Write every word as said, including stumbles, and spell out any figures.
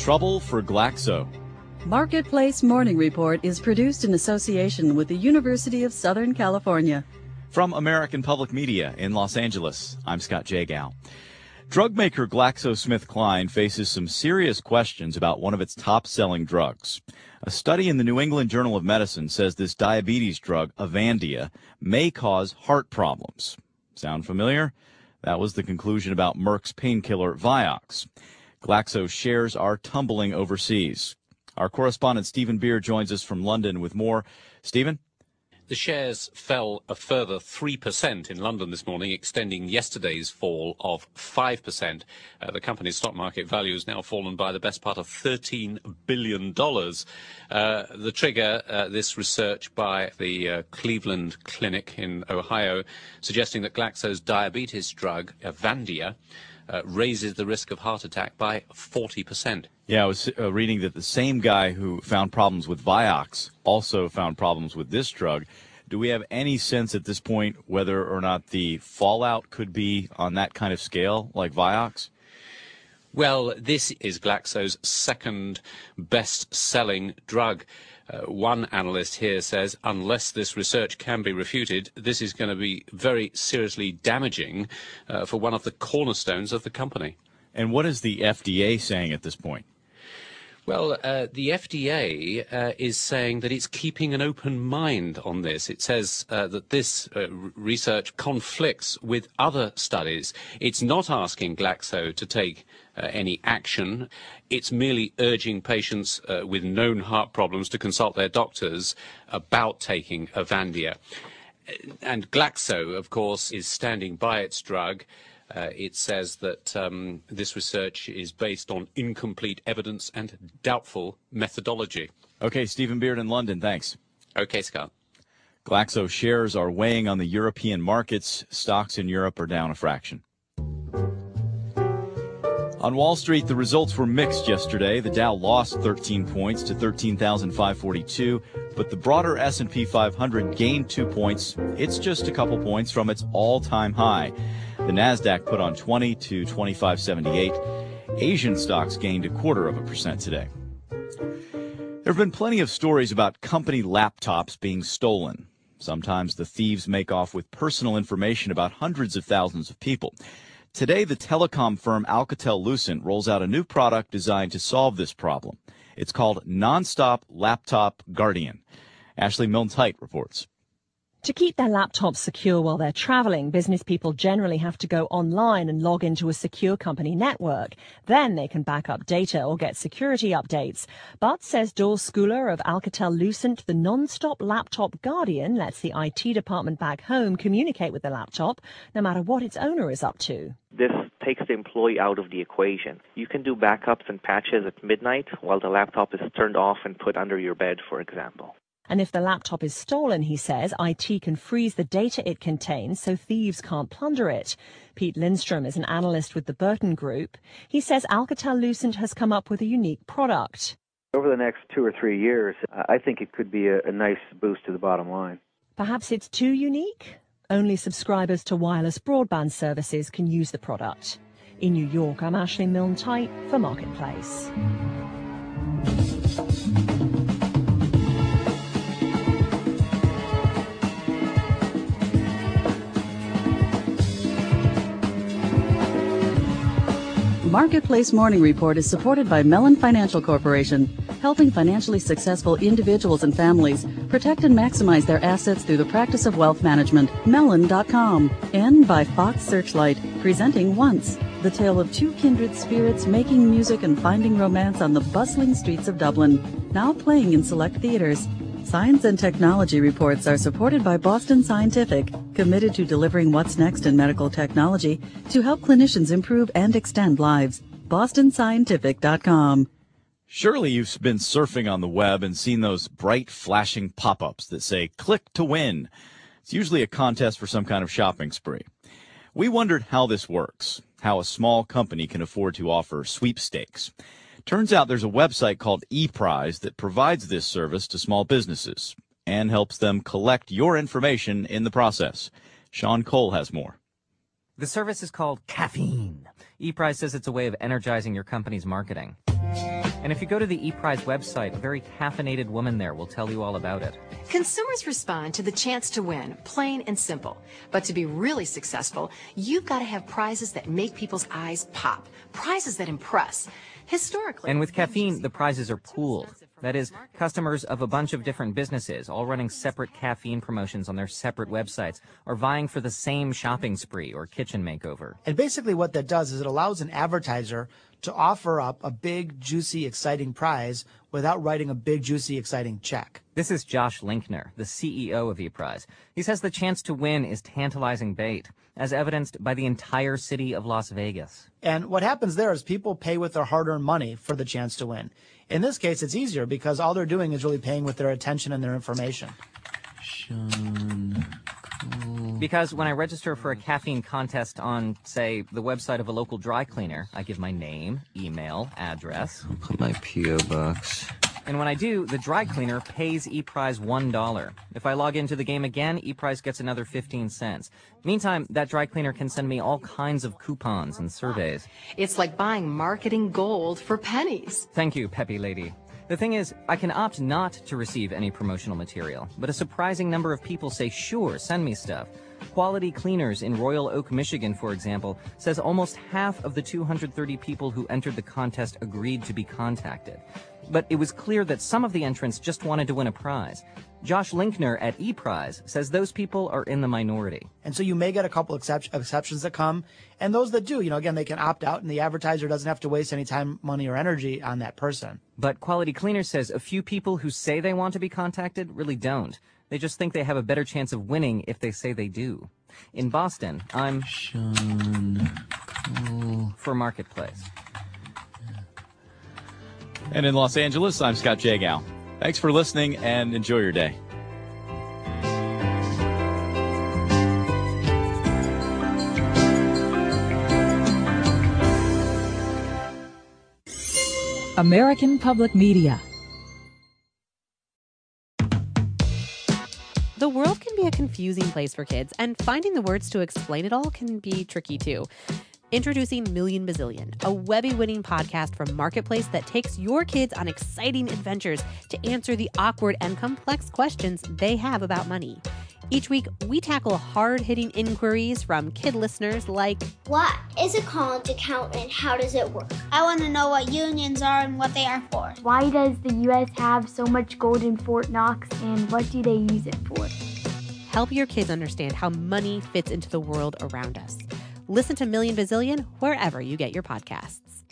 trouble for Glaxo. Marketplace Morning Report is produced in association with the University of Southern California. From American Public Media in Los Angeles, I'm Scott Jagow. Drug maker GlaxoSmithKline faces some serious questions about one of its top-selling drugs. A study in the New England Journal of Medicine says this diabetes drug, Avandia, may cause heart problems. Sound familiar? That was the conclusion about Merck's painkiller Vioxx. Glaxo shares are tumbling overseas. Our correspondent Stephen Beer joins us from London with more. Stephen? The shares fell a further three percent in London this morning, extending yesterday's fall of five percent. Uh, the company's stock market value has now fallen by the best part of thirteen billion dollars. Uh, the trigger, uh, this research by the uh, Cleveland Clinic in Ohio, suggesting that Glaxo's diabetes drug, Avandia, uh, raises the risk of heart attack by forty percent. Yeah, I was uh, reading that the same guy who found problems with Vioxx also found problems with this drug. Do we have any sense at this point whether or not the fallout could be on that kind of scale like Vioxx? Well, this is Glaxo's second best-selling drug. Uh, one analyst here says unless this research can be refuted, this is going to be very seriously damaging uh, for one of the cornerstones of the company. And what is the F D A saying at this point? Well, uh, the F D A uh, is saying that it's keeping an open mind on this. It says uh, that this uh, research conflicts with other studies. It's not asking Glaxo to take uh, any action. It's merely urging patients uh, with known heart problems to consult their doctors about taking Avandia. And Glaxo, of course, is standing by its drug. Uh, it says that um, this research is based on incomplete evidence and doubtful methodology. Okay, Stephen Beard in London, thanks. Okay, Scott. Glaxo shares are weighing on the European markets. Stocks in Europe are down a fraction. On Wall Street, the results were mixed yesterday. The Dow lost thirteen points to thirteen thousand five hundred forty-two, but the broader S and P five hundred gained two points. It's just a couple points from its all-time high. The Nasdaq put on twenty to twenty-five seventy-eight. Asian stocks gained a quarter of a percent today. There have been plenty of stories about company laptops being stolen. Sometimes the thieves make off with personal information about hundreds of thousands of people. Today, the telecom firm Alcatel-Lucent rolls out a new product designed to solve this problem. It's called Nonstop Laptop Guardian. Ashley Milne-Tite reports. To keep their laptops secure while they're traveling, business people generally have to go online and log into a secure company network. Then they can back up data or get security updates. But, says Daws Schooler of Alcatel-Lucent, the Non-Stop Laptop Guardian lets the I T department back home communicate with the laptop, no matter what its owner is up to. This takes the employee out of the equation. You can do backups and patches at midnight while the laptop is turned off and put under your bed, for example. And if the laptop is stolen, he says, I T can freeze the data it contains so thieves can't plunder it. Pete Lindstrom is an analyst with the Burton Group. He says Alcatel-Lucent has come up with a unique product. Over the next two or three years, I think it could be a, a nice boost to the bottom line. Perhaps it's too unique? Only subscribers to wireless broadband services can use the product. In New York, I'm Ashley Milne-Tite for Marketplace. Marketplace Morning Report is supported by Mellon Financial Corporation, helping financially successful individuals and families protect and maximize their assets through the practice of wealth management. Mellon dot com. And by Fox Searchlight, presenting Once, the tale of two kindred spirits making music and finding romance on the bustling streets of Dublin. Now playing in select theaters. Science and technology reports are supported by Boston Scientific, committed to delivering what's next in medical technology to help clinicians improve and extend lives. Boston Scientific dot com. Surely you've been surfing on the web and seen those bright flashing pop-ups that say, click to win. It's usually a contest for some kind of shopping spree. We wondered how this works, how a small company can afford to offer sweepstakes. Turns out there's a website called ePrize that provides this service to small businesses and helps them collect your information in the process. Sean Cole has more. The service is called Caffeine. ePrize says it's a way of energizing your company's marketing. And if you go to the ePrize website, a very caffeinated woman there will tell you all about it. Consumers respond to the chance to win, plain and simple. But to be really successful, you've got to have prizes that make people's eyes pop, prizes that impress. Historically, and with caffeine, the prizes are pooled. That is, customers of a bunch of different businesses, all running separate caffeine promotions on their separate websites, are vying for the same shopping spree or kitchen makeover. And basically what that does is it allows an advertiser to offer up a big, juicy, exciting prize without writing a big, juicy, exciting check. This is Josh Linkner, the C E O of ePrize. He says the chance to win is tantalizing bait, as evidenced by the entire city of Las Vegas. And what happens there is people pay with their hard-earned money for the chance to win. In this case, it's easier because all they're doing is really paying with their attention and their information. Sean Cole. Because when I register for a caffeine contest on, say, the website of a local dry cleaner, I give my name, email, address. I'll put my P O box. And when I do, the dry cleaner pays ePrize one dollar. If I log into the game again, ePrize gets another fifteen cents. Meantime, that dry cleaner can send me all kinds of coupons and surveys. It's like buying marketing gold for pennies. Thank you, Peppy Lady. The thing is, I can opt not to receive any promotional material, but a surprising number of people say, sure, send me stuff. Quality Cleaners in Royal Oak, Michigan, for example, says almost half of the two hundred thirty people who entered the contest agreed to be contacted. But it was clear that some of the entrants just wanted to win a prize. Josh Linkner at ePrize says those people are in the minority. And so you may get a couple excep- exceptions that come, and those that do, you know, again, they can opt out, and the advertiser doesn't have to waste any time, money, or energy on that person. But Quality Cleaners says a few people who say they want to be contacted really don't. They just think they have a better chance of winning if they say they do. In Boston, I'm Sean Cole for Marketplace. And in Los Angeles, I'm Scott Jagow. Thanks for listening and enjoy your day. American Public Media. The world can be a confusing place for kids, and finding the words to explain it all can be tricky too. Introducing Million Bazillion, a Webby-winning podcast from Marketplace that takes your kids on exciting adventures to answer the awkward and complex questions they have about money. Each week, we tackle hard-hitting inquiries from kid listeners like, what is a college account and how does it work? I want to know what unions are and what they are for. Why does the U S have so much gold in Fort Knox and what do they use it for? Help your kids understand how money fits into the world around us. Listen to Million Bazillion wherever you get your podcasts.